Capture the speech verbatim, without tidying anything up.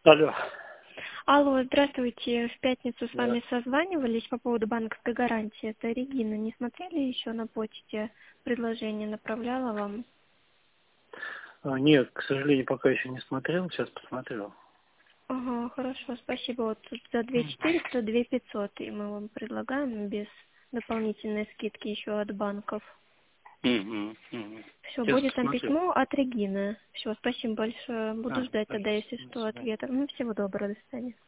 Алло. Алло, здравствуйте. В пятницу с Да. вами созванивались по поводу банковской гарантии. Это Регина. Не смотрели еще на почте? Предложение направляла вам? А, Нет, к сожалению, пока еще не смотрел. Сейчас посмотрю. Ага, хорошо, спасибо. Вот тут за две М. четыреста, две пятьсот, и мы вам предлагаем без дополнительной скидки еще от банков. Мгм, мгм. Все, Сейчас будет там посмотрю. письмо от Регины. Все, спасибо большое. Буду А, ждать тогда, спасибо. если До что, свидания. ответа. Ну, всего доброго, до свидания.